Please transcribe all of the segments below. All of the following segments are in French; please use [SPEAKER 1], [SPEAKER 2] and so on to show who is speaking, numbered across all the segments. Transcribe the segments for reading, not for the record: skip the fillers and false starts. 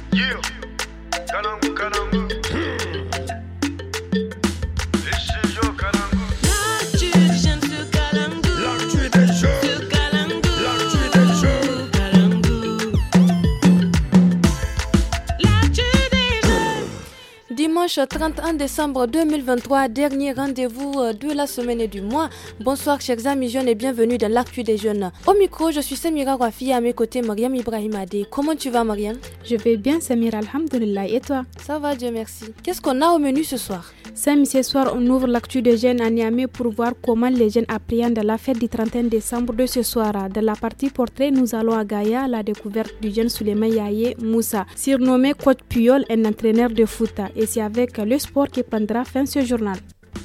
[SPEAKER 1] Yeah, Kalangu, Kalangu.
[SPEAKER 2] Dimanche 31 décembre 2023, dernier rendez-vous de la semaine et du mois. Bonsoir chers amis jeunes et bienvenue dans l'actu des jeunes. Au micro, je suis Samira Rafi et à mes côtés Mariam Ibrahim Adé. Comment tu vas Mariam?
[SPEAKER 3] Je vais bien Samira, alhamdulillah. Et toi?
[SPEAKER 2] Ça va, Dieu merci. Qu'est-ce qu'on a au menu ce soir?
[SPEAKER 3] Samy, ce soir, on ouvre l'actu des jeunes à Niamey pour voir comment les jeunes appréhendent la fête du 31 décembre de ce soir. Dans la partie portrait, nous allons à Gaïa à la découverte du jeune Souleymane Yaye Moussa, surnommé Coach Puyol, un entraîneur de foot. Et c'est avec le sport qui prendra fin ce journal.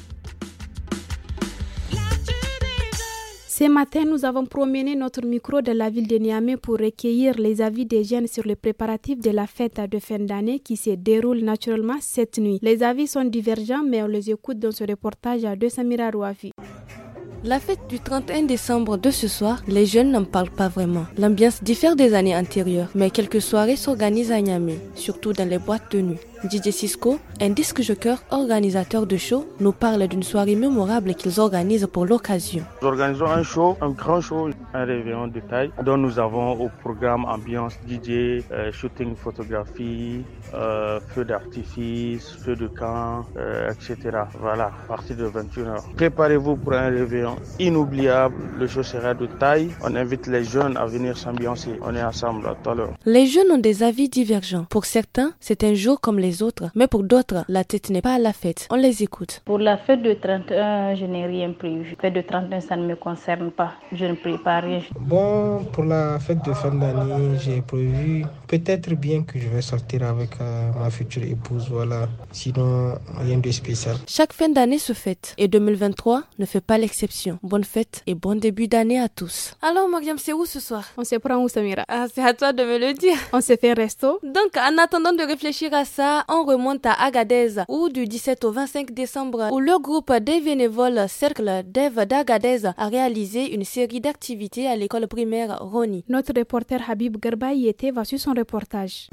[SPEAKER 3] Ce matin, nous avons promené notre micro de la ville de Niamey pour recueillir les avis des jeunes sur les préparatifs de la fête de fin d'année qui se déroule naturellement cette nuit. Les avis sont divergents, mais on les écoute dans ce reportage de Samira Rouafi.
[SPEAKER 2] La fête du 31 décembre de ce soir, les jeunes n'en parlent pas vraiment. L'ambiance diffère des années antérieures, mais quelques soirées s'organisent à Niamey, surtout dans les boîtes de nuit. DJ Cisco, un disque jockey organisateur de show, nous parle d'une soirée mémorable qu'ils organisent pour l'occasion.
[SPEAKER 4] Nous organisons un show, un grand show, un réveillon de taille, dont nous avons au programme ambiance DJ, shooting photographie, feu d'artifice, feu de camp, etc. Voilà, à partir de 21h. Préparez-vous pour un réveillon inoubliable, le show sera de taille. On invite les jeunes à venir s'ambiancer. On est ensemble à tout à l'heure.
[SPEAKER 2] Les jeunes ont des avis divergents. Pour certains, c'est un jour comme les autres, mais pour d'autres, la tête n'est pas à la fête. On les écoute.
[SPEAKER 5] Pour la fête de 31, je n'ai rien prévu. La fête de 31, ça ne me concerne pas. Je ne prépare rien.
[SPEAKER 6] Bon, pour la fête de fin d'année, j'ai prévu peut-être bien que je vais sortir avec ma future épouse, voilà. Sinon, rien de spécial.
[SPEAKER 2] Chaque fin d'année se fête et 2023 ne fait pas l'exception. Bonne fête et bon début d'année à tous. Alors Mariam, c'est où ce soir?
[SPEAKER 3] On se prend où Samira?
[SPEAKER 2] Ah, c'est à toi de me le dire.
[SPEAKER 3] On se fait un resto.
[SPEAKER 2] Donc, en attendant de réfléchir à ça, on remonte à Agadez où du 17 au 25 décembre où le groupe des bénévoles Cercle d'Ève d'Agadez a réalisé une série d'activités à l'école primaire Roni.
[SPEAKER 3] Notre reporter Habib Garba y était, voici son reportage.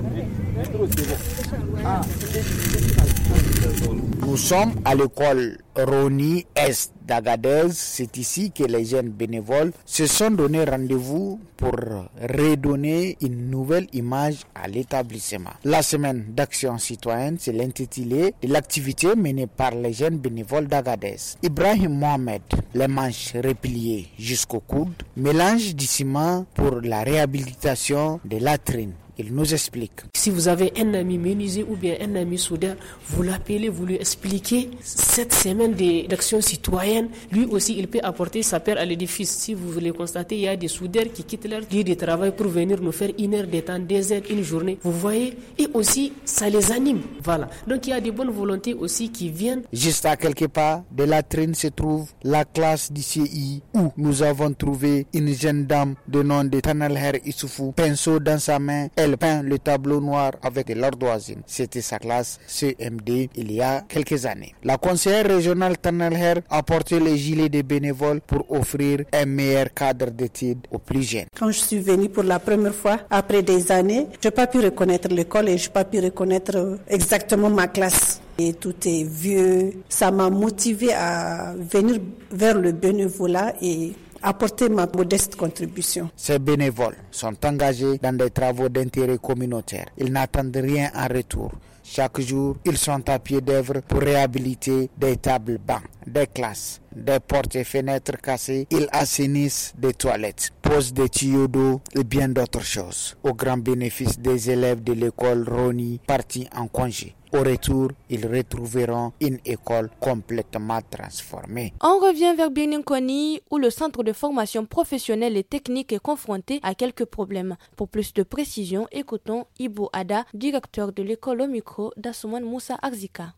[SPEAKER 7] Nous sommes à l'école Roni Est d'Agadez. C'est ici que les jeunes bénévoles se sont donné rendez-vous pour redonner une nouvelle image à l'établissement. La semaine d'action citoyenne, c'est l'intitulé de l'activité menée par les jeunes bénévoles d'Agadez. Ibrahim Mohamed, les manches repliées jusqu'au coude, mélange du ciment pour la réhabilitation des latrines. Il nous explique.
[SPEAKER 8] Si vous avez un ami menuisier ou bien un ami soudeur, vous l'appelez, vous lui expliquez cette semaine d'action citoyenne. Lui aussi, il peut apporter sa pierre à l'édifice. Si vous voulez constater, il y a des soudeurs qui quittent leur lieu de travail pour venir nous faire 1 heure de temps, 2 heures, une journée. Vous voyez? Et aussi, ça les anime. Voilà. Donc, il y a des bonnes volontés aussi qui viennent.
[SPEAKER 7] Juste à quelques pas de la latrine se trouve la classe du CI où nous avons trouvé une jeune dame de nom de Tanalher Issoufou, pinceau dans sa main. Elle peint le tableau noir avec de l'ardoisine. C'était sa classe CMD il y a quelques années. La conseillère régionale Tanalher a porté les gilets des bénévoles pour offrir un meilleur cadre d'études aux plus jeunes.
[SPEAKER 9] Quand je suis venue pour la première fois, après des années, je n'ai pas pu reconnaître l'école et je n'ai pas pu reconnaître exactement ma classe. Et tout est vieux. Ça m'a motivée à venir vers le bénévolat et apporter ma modeste contribution.
[SPEAKER 7] Ces bénévoles sont engagés dans des travaux d'intérêt communautaire. Ils n'attendent rien en retour. Chaque jour, ils sont à pied d'œuvre pour réhabiliter des tables bancs, des classes, des portes et fenêtres cassées. Ils assainissent des toilettes, posent des tuyaux d'eau et bien d'autres choses, au grand bénéfice des élèves de l'école Roni partis en congé. Au retour, ils retrouveront une école complètement transformée.
[SPEAKER 2] On revient vers Bininkoni où le centre de formation professionnelle et technique est confronté à quelques problèmes. Pour plus de précision, écoutons Ibo Ada, directeur de l'école au micro d'Asuman Moussa Arzika.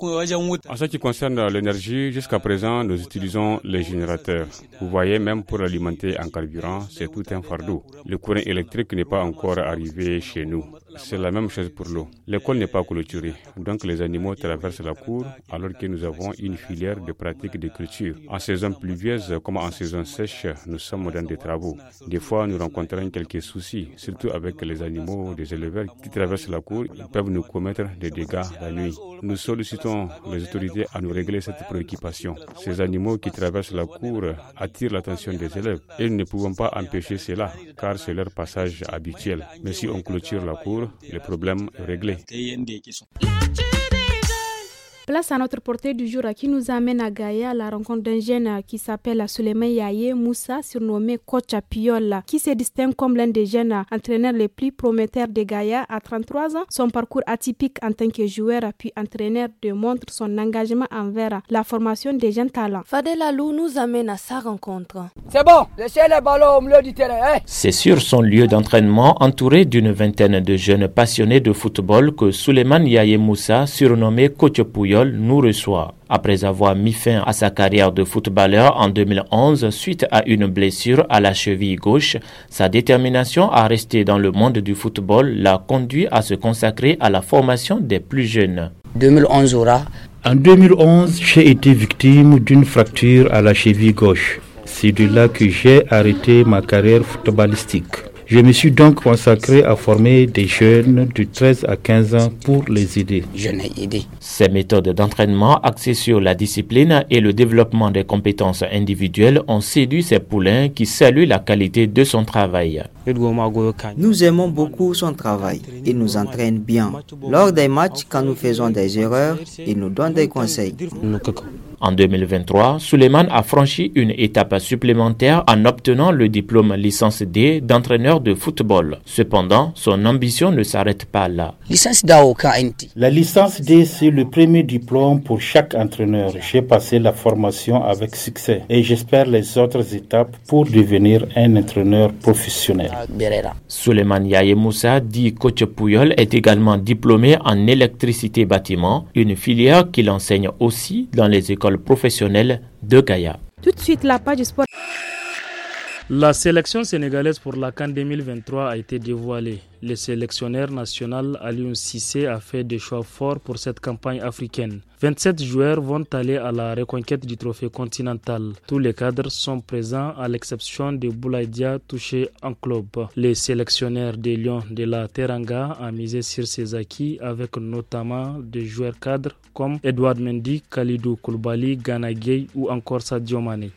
[SPEAKER 10] En ce qui concerne l'énergie, jusqu'à présent, nous utilisons les générateurs. Vous voyez, même pour alimenter en carburant, c'est tout un fardeau. Le courant électrique n'est pas encore arrivé chez nous. c'est la même chose pour l'eau. L'école n'est pas clôturée, donc les animaux traversent la cour alors que nous avons une filière de pratique de culture. En saison pluvieuse comme en saison sèche, nous sommes dans des travaux. Des fois, nous rencontrons quelques soucis, surtout avec les animaux des éleveurs qui traversent la cour. Ils peuvent nous commettre des dégâts la nuit. Nous sollicitons les autorités à nous régler cette préoccupation. Ces animaux qui traversent la cour attirent l'attention des élèves et nous ne pouvons pas empêcher cela car c'est leur passage habituel. Mais si on clôture la cour, le problème est réglé.
[SPEAKER 3] Place à notre portée du jour qui nous amène à Gaïa à la rencontre d'un jeune qui s'appelle Souleymane Yaye Moussa, surnommé Coach Puyol, qui se distingue comme l'un des jeunes entraîneurs les plus prometteurs de Gaïa à 33 ans. Son parcours atypique en tant que joueur puis entraîneur démontre son engagement envers la formation des jeunes talents.
[SPEAKER 2] Fadel Alou nous amène à sa rencontre.
[SPEAKER 11] C'est bon, laissez les ballons au milieu du terrain.
[SPEAKER 12] C'est sur son lieu d'entraînement, entouré d'une vingtaine de jeunes passionnés de football, que Souleymane Yaye Moussa, surnommé Coach Puyol, nous reçoit. Après avoir mis fin à sa carrière de footballeur en 2011 suite à une blessure à la cheville gauche, sa détermination à rester dans le monde du football l'a conduit à se consacrer à la formation des plus jeunes.
[SPEAKER 11] 2011 aura.
[SPEAKER 13] En 2011, j'ai été victime d'une fracture à la cheville gauche. C'est de là que j'ai arrêté ma carrière footballistique. Je me suis donc consacré à former des jeunes de 13 à 15 ans pour les aider.
[SPEAKER 12] Ces méthodes d'entraînement axées sur la discipline et le développement des compétences individuelles ont séduit ces poulains qui saluent la qualité de son travail.
[SPEAKER 14] Nous aimons beaucoup son travail. Il nous entraîne bien. Lors des matchs, quand nous faisons des erreurs, il nous donne des conseils.
[SPEAKER 12] En 2023, Souleymane a franchi une étape supplémentaire en obtenant le diplôme licence D d'entraîneur de football. Cependant, son ambition ne s'arrête pas là.
[SPEAKER 13] La licence D, c'est le premier diplôme pour chaque entraîneur. J'ai passé la formation avec succès et j'espère les autres étapes pour devenir un entraîneur professionnel.
[SPEAKER 12] Souleymane Yaye Moussa, dit Coach Puyol, est également diplômé en électricité bâtiment, une filière qu'il enseigne aussi dans les écoles professionnelle de Gaïa.
[SPEAKER 3] Tout de suite, la page du sport.
[SPEAKER 15] La sélection sénégalaise pour la CAN 2023 a été dévoilée. Le sélectionneur national Aliou Cissé a fait des choix forts pour cette campagne africaine. 27 joueurs vont aller à la reconquête du trophée continental. Tous les cadres sont présents à l'exception de Boulaïdia touché en club. Le sélectionneur des Lions de la Teranga a misé sur ses acquis avec notamment des joueurs cadres comme Edouard Mendy, Khalidou Koulibaly, Gana Gueye ou encore Sadio Mané.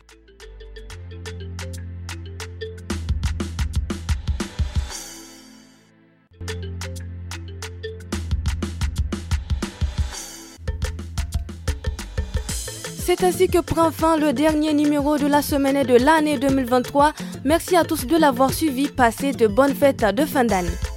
[SPEAKER 2] C'est ainsi que prend fin le dernier numéro de la semaine et de l'année 2023. Merci à tous de l'avoir suivi. Passez de bonnes fêtes de fin d'année.